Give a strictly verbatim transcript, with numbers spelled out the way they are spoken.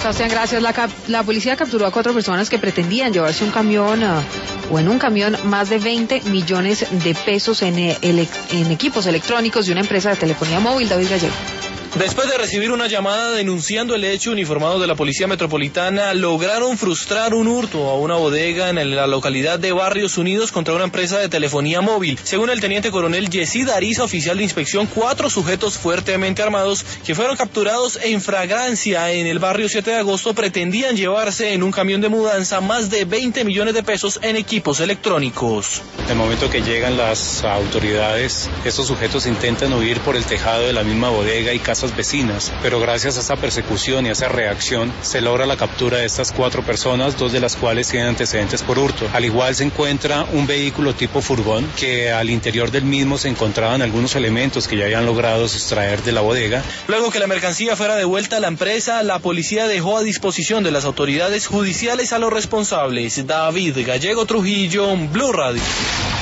Sebastián, gracias. La, cap la policía capturó a cuatro personas que pretendían llevarse un camión uh, o en un camión más de veinte millones de pesos en, ele en equipos electrónicos de una empresa de telefonía móvil. David Gallego. Después de recibir una llamada denunciando el hecho, uniformados de la Policía Metropolitana lograron frustrar un hurto a una bodega en la localidad de Barrios Unidos contra una empresa de telefonía móvil. Según el teniente coronel Yesid Ariza, oficial de inspección, cuatro sujetos fuertemente armados que fueron capturados en flagrancia en el barrio siete de agosto pretendían llevarse en un camión de mudanza más de veinte millones de pesos en equipos electrónicos. En el momento que llegan las autoridades, estos sujetos intentan huir por el tejado de la misma bodega y casas vecinas, pero gracias a esa persecución y a esa reacción se logra la captura de estas cuatro personas, dos de las cuales tienen antecedentes por hurto. Al igual se encuentra un vehículo tipo furgón que al interior del mismo se encontraban algunos elementos que ya habían logrado extraer de la bodega. Luego que la mercancía fuera devuelta a la empresa, la policía dejó a disposición de las autoridades judiciales a los responsables. David Gallego Trujillo, Blue Radio.